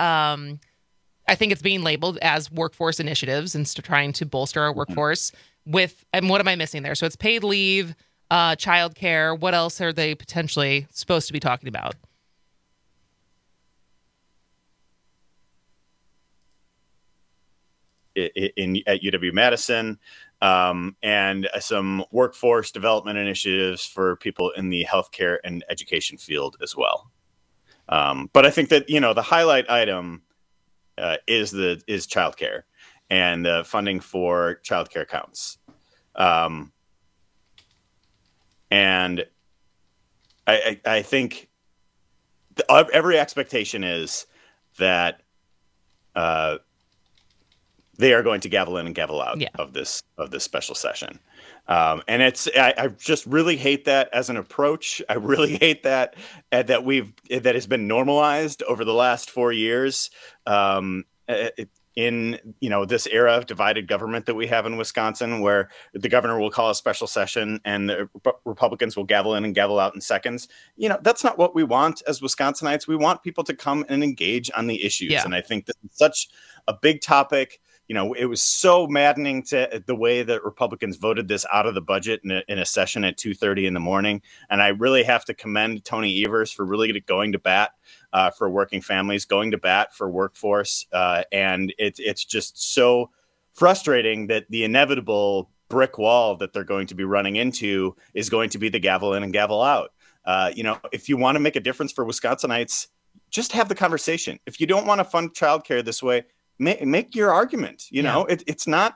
S23: I think it's being labeled as workforce initiatives and trying to bolster our workforce with, and what am I missing there? So it's paid leave, childcare. What else are they potentially supposed to be talking about?
S8: at UW-Madison, and some workforce development initiatives for people in the healthcare and education field as well. But I think that, the highlight item is childcare, and the funding for childcare counts. And I think every expectation is that they are going to gavel in and gavel out of this special session. And I just really hate that as an approach. I really hate that has been normalized over the last 4 years. In this era of divided government that we have in Wisconsin, where the governor will call a special session and the Republicans will gavel in and gavel out in seconds. That's not what we want as Wisconsinites. We want people to come and engage on the issues. And I think this is such a big topic. It was so maddening to the way that Republicans voted this out of the budget in a session at 2:30 in the morning. And I really have to commend Tony Evers for really going to bat for working families, going to bat for workforce. And it's just so frustrating that the inevitable brick wall that they're going to be running into is going to be the gavel in and gavel out. If you want to make a difference for Wisconsinites, just have the conversation. If you don't want to fund childcare this way, make your argument. It's not,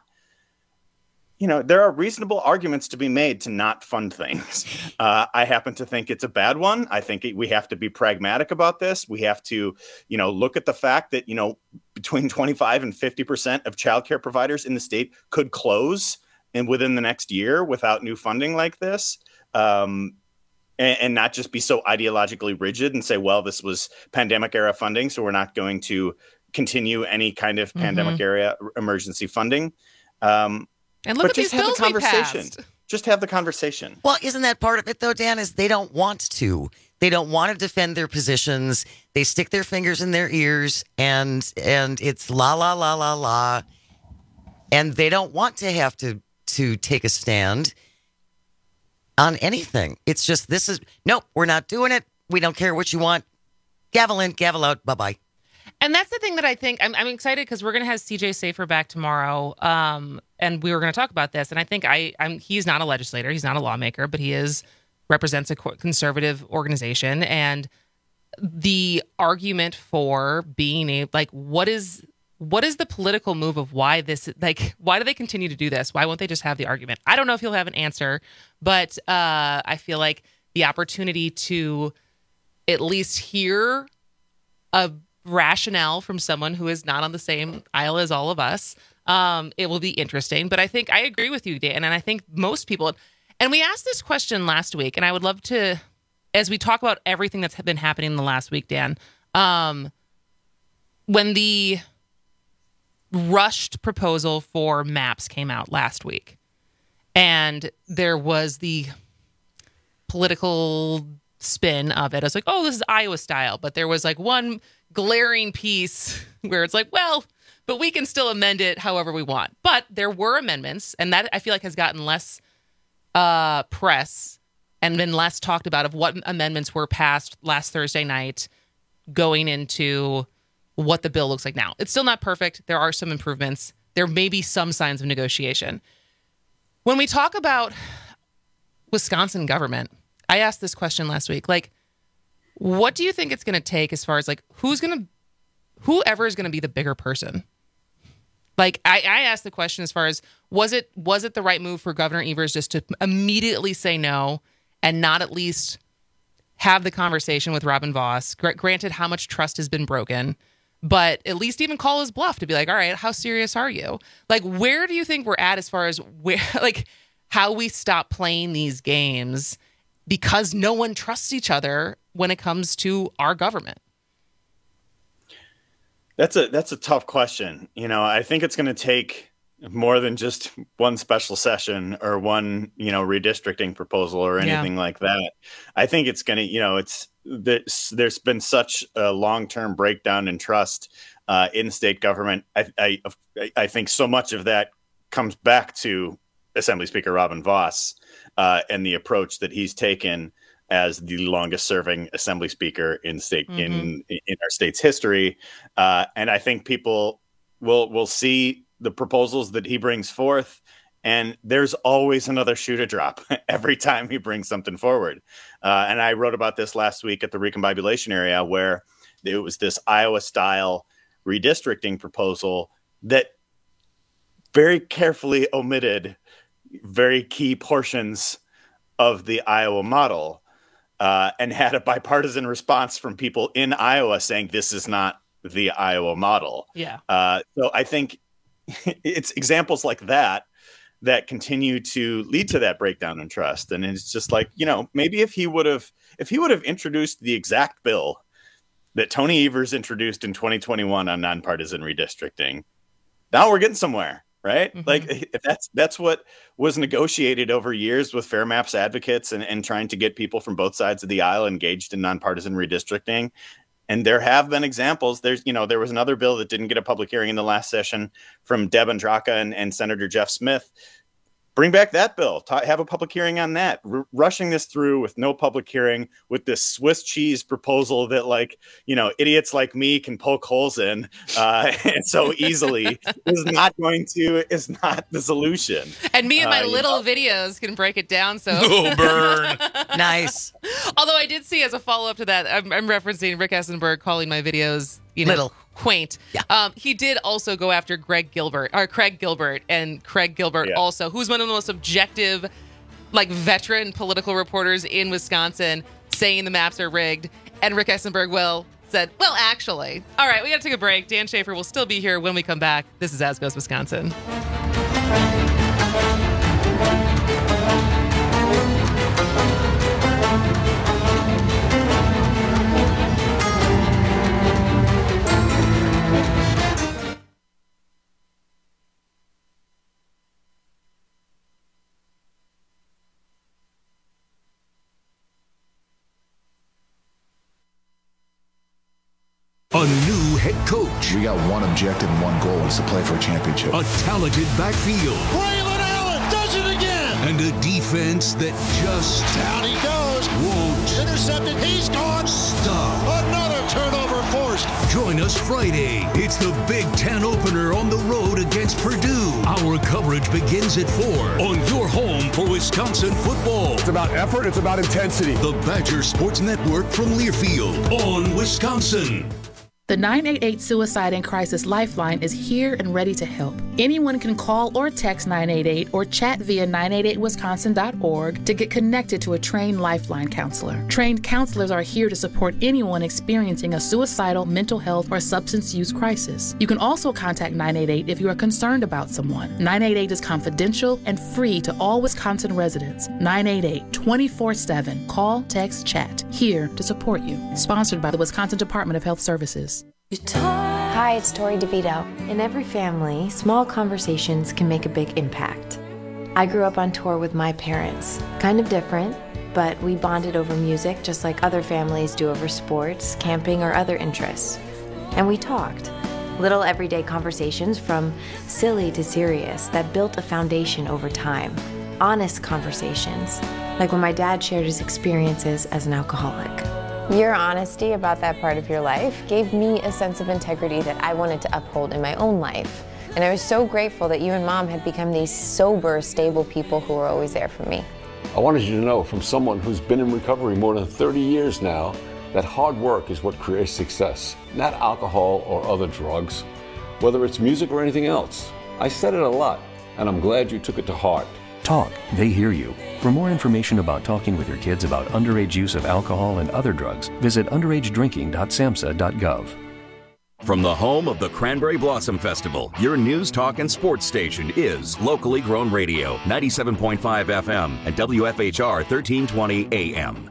S8: there are reasonable arguments to be made to not fund things. I happen to think it's a bad one. I think we have to be pragmatic about this. We have to, look at the fact that, between 25 and 50% of childcare providers in the state could close within the next year without new funding like this. And not just be so ideologically rigid and say, well, this was pandemic era funding, so we're not going to continue any kind of pandemic era emergency funding.
S23: And look at these bills we passed.
S8: Just have the conversation.
S25: Well, isn't that part of it, though, Dan, is they don't want to. They don't want to defend their positions. They stick their fingers in their ears, and it's la, la, la, la, la. And they don't want to have to take a stand on anything. It's just, nope, we're not doing it. We don't care what you want. Gavel in, gavel out, bye-bye.
S23: And that's the thing that I think I'm excited because we're going to have CJ Safer back tomorrow. And we were going to talk about this. And I think he's not a legislator. He's not a lawmaker, but he represents a conservative organization. And the argument for being what is the political move of why this, why do they continue to do this? Why won't they just have the argument? I don't know if he'll have an answer, but I feel like the opportunity to at least hear a rationale from someone who is not on the same aisle as all of us, it will be interesting. But I think I agree with you, Dan, and I think most people, and we asked this question last week, and I would love to, as we talk about everything that's been happening in the last week, Dan, when the rushed proposal for maps came out last week, and there was the political spin of it. I was like, oh, this is Iowa style. But there was one glaring piece where it's well, but we can still amend it however we want. But there were amendments, and that I feel like has gotten less press and been less talked about of what amendments were passed last Thursday night going into what the bill looks like now. It's still not perfect. There are some improvements. There may be some signs of negotiation. When we talk about Wisconsin government, I asked this question last week. What do you think it's going to take as far as whoever is going to be the bigger person? I asked the question as far as was it the right move for Governor Evers just to immediately say no and not at least have the conversation with Robin Vos? Granted, how much trust has been broken, but at least even call his bluff to be all right, how serious are you? Where do you think we're at as far as how we stop playing these games because no one trusts each other when it comes to our government?
S8: That's a tough question. I think it's going to take more than just one special session or one, redistricting proposal or anything like that. I think it's going to, there's been such a long-term breakdown in trust in state government. I think so much of that comes back to Assembly Speaker Robin Vos and the approach that he's taken as the longest serving Assembly Speaker in our state's history. And I think people will see the proposals that he brings forth. And there's always another shoe to drop every time he brings something forward. And I wrote about this last week at the Recombobulation area, where it was this Iowa-style redistricting proposal that very carefully omitted very key portions of the Iowa model, and had a bipartisan response from people in Iowa saying this is not the Iowa model.
S23: Yeah.
S8: So I think it's examples like that continue to lead to that breakdown in trust. And it's just like, maybe if he would have introduced the exact bill that Tony Evers introduced in 2021 on nonpartisan redistricting, now we're getting somewhere, right?
S23: Mm-hmm.
S8: Like if that's what was negotiated over years with Fair Maps advocates and trying to get people from both sides of the aisle engaged in nonpartisan redistricting. And there have been examples. There was another bill that didn't get a public hearing in the last session from Deb Andraka and Senator Jeff Smith. Bring back that bill. Have a public hearing on that. Rushing this through with no public hearing, with this Swiss cheese proposal that, idiots like me can poke holes in so easily is not the solution.
S23: And me and my little videos can break it down. So
S24: burn.
S25: Nice.
S23: Although I did see, as a follow-up to that, I'm referencing Rick Essenberg calling my videos,
S25: little
S23: quaint.
S25: Yeah.
S23: He did also go after Craig Gilbert, also, who's one of the most objective, veteran political reporters in Wisconsin, saying the maps are rigged. And Rick Essenberg said, well, actually. All right, we got to take a break. Dan Schaefer will still be here when we come back. This is As Goes Wisconsin.
S9: A new head coach.
S10: We got one objective and one goal, is to play for a championship.
S9: A talented backfield.
S11: Braylon Allen does it again.
S9: And a defense that just
S11: down he goes.
S9: Won't
S11: intercepted. He's gone.
S9: Stop.
S11: Another turnover forced.
S9: Join us Friday. It's the Big Ten opener on the road against Purdue. Our coverage begins at 4 on your home for Wisconsin football.
S11: It's about effort. It's about intensity.
S9: The Badger Sports Network from Learfield on Wisconsin.
S12: The 988 Suicide and Crisis Lifeline is here and ready to help. Anyone can call or text 988 or chat via 988wisconsin.org to get connected to a trained Lifeline counselor. Trained counselors are here to support anyone experiencing a suicidal, mental health, or substance use crisis. You can also contact 988 if you are concerned about someone. 988 is confidential and free to all Wisconsin residents. 988 24/7. Call, text, chat. Here to support you. Sponsored by the Wisconsin Department of Health Services.
S14: Hi, it's Tori DeVito. In every family, small conversations can make a big impact. I grew up on tour with my parents. Kind of different, but we bonded over music just like other families do over sports, camping, or other interests. And we talked. Little everyday conversations from silly to serious that built a foundation over time. Honest conversations, like when my dad shared his experiences as an alcoholic.
S26: Your honesty about that part of your life gave me a sense of integrity that I wanted to uphold in my own life. And I was so grateful that you and Mom had become these sober, stable people who were always there for me.
S27: I wanted you to know from someone who's been in recovery more than 30 years now that hard work is what creates success, not alcohol or other drugs, whether it's music or anything else. I said it a lot, and I'm glad you took it to heart.
S28: Talk, they hear you. For more information about talking with your kids about underage use of alcohol and other drugs, visit underagedrinking.samhsa.gov.
S22: From the home of the Cranberry Blossom Festival, your news, talk, and sports station is Locally Grown Radio, 97.5 FM and WFHR 1320 AM.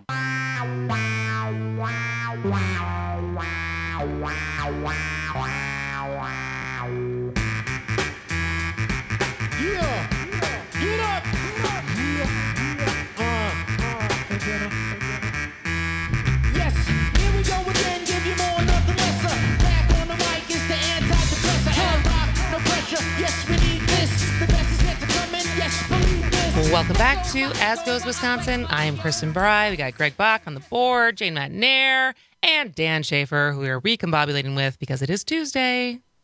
S23: Welcome back to As Goes Wisconsin. I am Kristen Bry. We got Greg Bach on the board, Jane Matnair, and Dan Schaefer, who we are recombobulating with because it is Tuesday.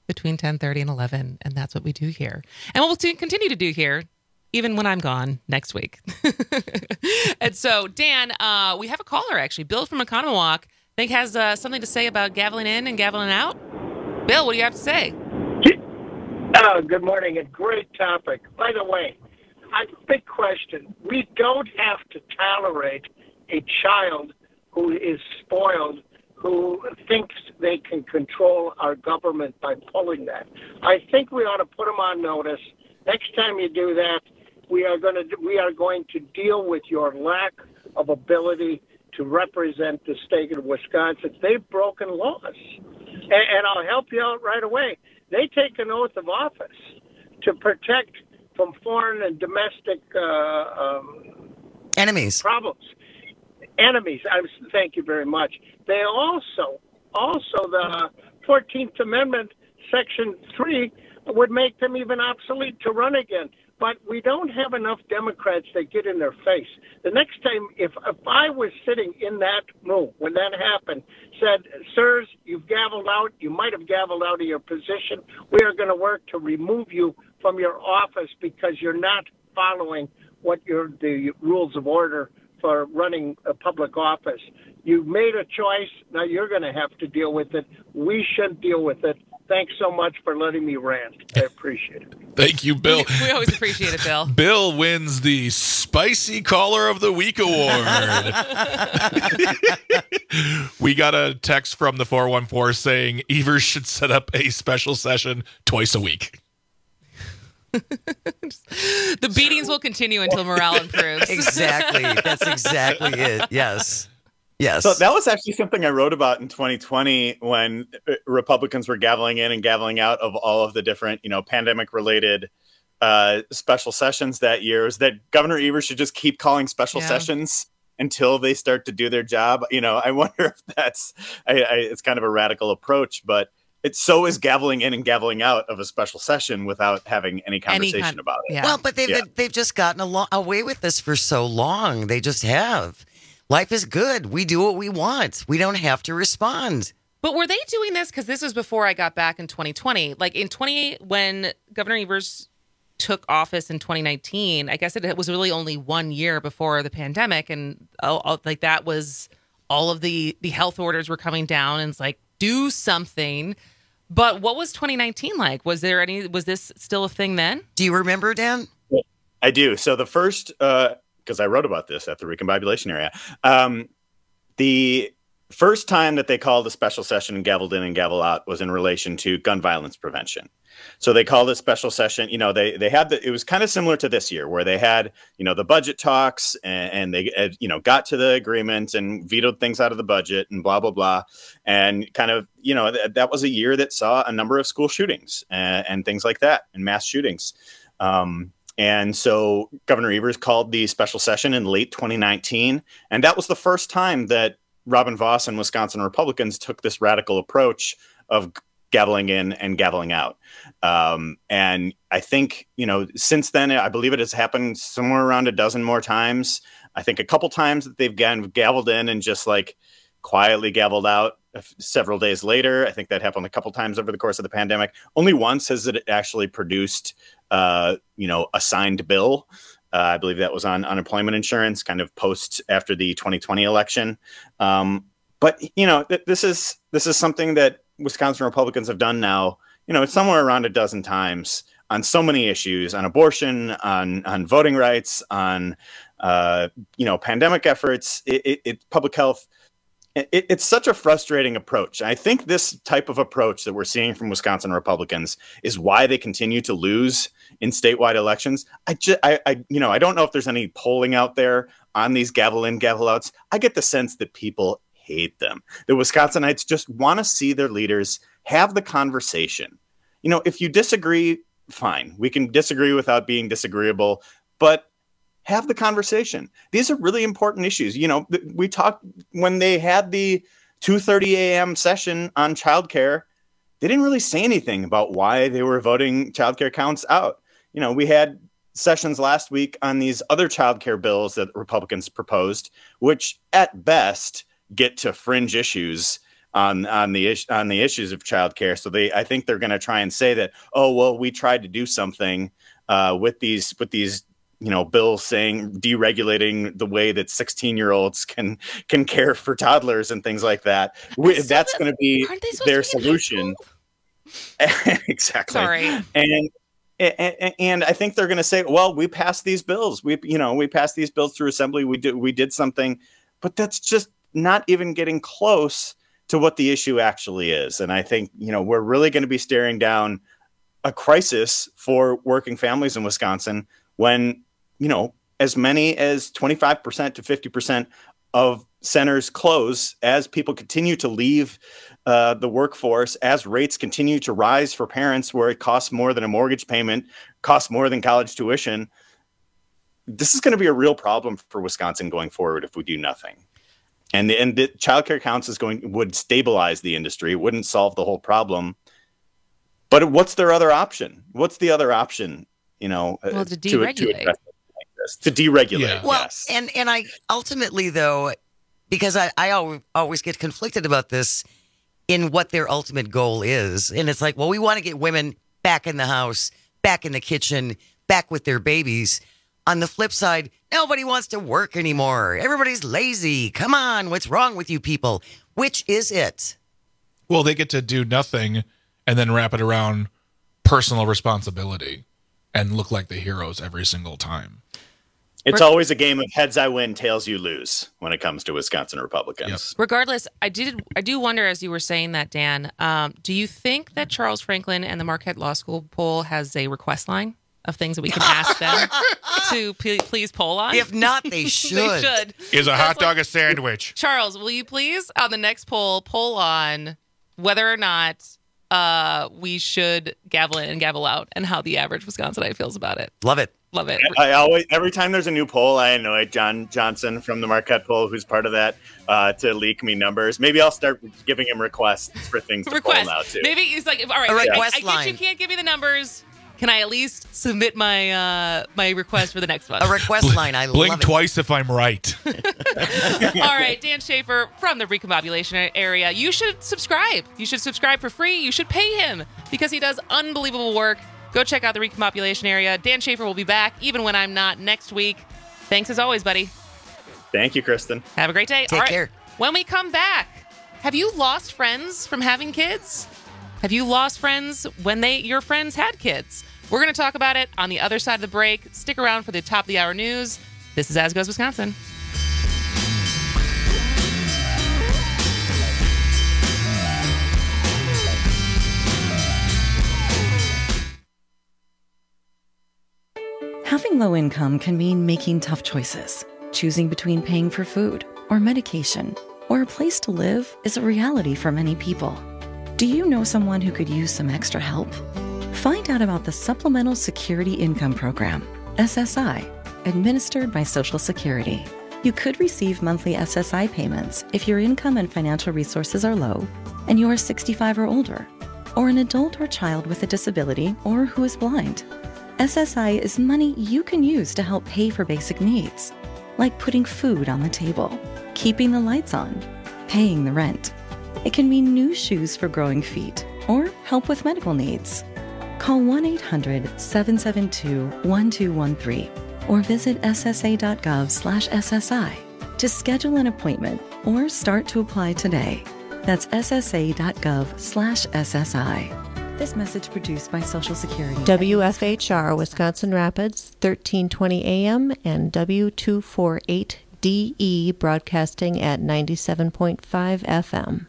S23: between 10:30 and 11, and that's what we do here. And what we'll continue to do here, even when I'm gone next week. And so, Dan, we have a caller, actually. Bill from Economowalk, I think has something to say about gaveling in and gaveling out. Bill, what do you have to say?
S1: Good morning. A great topic. By the way, big question. We don't have to tolerate a child who is spoiled, who thinks they can control our government by pulling that. I think we ought to put them on notice. Next time you do that, we are going to deal with your lack of ability to represent the state of Wisconsin. They've broken laws. And I'll help you out right away. They take an oath of office to protect from foreign and domestic
S25: enemies.
S1: Problems. Enemies. Thank you very much. They also the 14th Amendment, Section 3, would make them even obsolete to run again. But we don't have enough Democrats that get in their face. The next time, if I was sitting in that room when that happened, said, sirs, you've gavelled out, you might have gavelled out of your position. We are going to work to remove you from your office because you're not following the rules of order for running a public office. You made a choice. Now you're going to have to deal with it. We should deal with it. Thanks so much for letting me rant. I appreciate it.
S24: Thank you, Bill.
S23: We always appreciate it, Bill.
S24: Bill wins the Spicy Caller of the Week award. We got a text from the 414 saying Evers should set up a special session twice a week.
S23: The beatings will continue until morale improves.
S25: Exactly. That's exactly it. Yes. Yes.
S8: So that was actually something I wrote about in 2020 when Republicans were gaveling in and gaveling out of all of the different, pandemic-related special sessions that year, is that Governor Evers should just keep calling special sessions until they start to do their job. I wonder if that's it's kind of a radical approach, but so is gaveling in and gaveling out of a special session without having any conversation about it.
S25: Yeah. Well, but they've just gotten away with this for so long. They just have. Life is good. We do what we want. We don't have to respond.
S23: But were they doing this? Because this was before I got back in 2020. Like when Governor Evers took office in 2019, I guess it was really only 1 year before the pandemic. And that was all of the health orders were coming down. And it's like, do something. But what was 2019 like? Was this still a thing then?
S25: Do you remember, Dan?
S8: I do. So the first, because I wrote about this at the Recombobulation area, the first time that they called a special session and gavelled in and gavel out was in relation to gun violence prevention. So they called a special session. They had it was kind of similar to this year where they had, the budget talks and they, got to the agreement and vetoed things out of the budget and blah, blah, blah. And kind of, that was a year that saw a number of school shootings and things like that and mass shootings. And so Governor Evers called the special session in late 2019. And that was the first time that Robin Vos and Wisconsin Republicans took this radical approach of gaveling in and gaveling out. And I think, since then, I believe it has happened somewhere around a dozen more times. I think a couple times that they've gavelled in and just quietly gavelled out several days later. I think that happened a couple times over the course of the pandemic. Only once has it actually produced, a signed bill. I believe that was on unemployment insurance, kind of post after the 2020 election. But this is something that Wisconsin Republicans have done now. It's somewhere around a dozen times on so many issues, on abortion, on voting rights, on pandemic efforts, public health. It's such a frustrating approach. I think this type of approach that we're seeing from Wisconsin Republicans is why they continue to lose in statewide elections. I don't know if there's any polling out there on these gavel in, gavel outs. I get the sense that people hate them. The Wisconsinites just want to see their leaders have the conversation. If you disagree, fine. We can disagree without being disagreeable, but have the conversation. These are really important issues. We talked when they had the 2:30 a.m. session on childcare. They didn't really say anything about why they were voting childcare counts out. We had sessions last week on these other childcare bills that Republicans proposed, which at best get to fringe issues on the issues of childcare. So I think they're going to try and say that, oh well, we tried to do something with these bills saying deregulating the way that 16-year-olds can care for toddlers and things like that. That's going to be their solution. Exactly.
S23: Sorry.
S8: And I think they're going to say, well, we passed these bills. We passed these bills through assembly. We did something, but that's just not even getting close to what the issue actually is. And I think, we're really going to be staring down a crisis for working families in Wisconsin when, as many as 25% to 50% of centers close as people continue to leave the workforce, as rates continue to rise for parents where it costs more than a mortgage payment, costs more than college tuition. This is going to be a real problem for Wisconsin going forward if we do nothing. And the child care counts would stabilize the industry. It wouldn't solve the whole problem. But what's their other option? What's the other option,
S23: to deregulate.
S8: To deregulate,
S25: yeah. Well,
S8: yes.
S25: And I ultimately, though, because I always get conflicted about this in what their ultimate goal is. And it's like, well, we want to get women back in the house, back in the kitchen, back with their babies. On the flip side, nobody wants to work anymore. Everybody's lazy. Come on, what's wrong with you people? Which is it?
S24: Well, they get to do nothing and then wrap it around personal responsibility and look like the heroes every single time.
S8: It's always a game of heads I win, tails you lose when it comes to Wisconsin Republicans.
S23: Yep. Regardless, I do wonder, as you were saying that, Dan, do you think that Charles Franklin and the Marquette Law School poll has a request line of things that we can ask them to please poll on?
S25: If not, they should.
S23: They should.
S24: Is a hot dog a sandwich?
S23: Charles, will you please, on the next poll on whether or not we should gavel in and gavel out and how the average Wisconsinite feels about it?
S25: Love it.
S23: Love it.
S8: I always, every time there's a new poll, I annoy John Johnson from the Marquette poll, who's part of that, to leak me numbers. Maybe I'll start giving him requests for things to poll now too.
S23: Maybe he's like, all right, I get you can't give me the numbers. Can I at least submit my my request for the next one?
S25: A request line. I
S24: blink
S25: love it.
S24: twice if I'm right.
S23: All right, Dan Schaefer from the Recombobulation area. You should subscribe. You should subscribe for free. You should pay him because he does unbelievable work. Go check out the Recombobulation area. Dan Schaefer will be back even when I'm not next week. Thanks as always, buddy.
S8: Thank you, Kristen.
S23: Have a great day.
S25: Take care.
S23: When we come back, have you lost friends from having kids? Have you lost friends when your friends had kids? We're going to talk about it on the other side of the break. Stick around for the top of the hour news. This is As Goes Wisconsin.
S2: Having low income can mean making tough choices. Choosing between paying for food or medication or a place to live is a reality for many people. Do you know someone who could use some extra help? Find out about the Supplemental Security Income Program, SSI, administered by Social Security. You could receive monthly SSI payments if your income and financial resources are low and you are 65 or older, or an adult or child with a disability or who is blind. SSI is money you can use to help pay for basic needs, like putting food on the table, keeping the lights on, paying the rent. It can mean new shoes for growing feet or help with medical needs. Call 1-800-772-1213 or visit ssa.gov/SSI to schedule an appointment or start to apply today. That's ssa.gov/SSI. This message produced by Social Security.
S5: WFHR, Wisconsin Rapids, 1320 AM and W248DE broadcasting at 97.5 FM.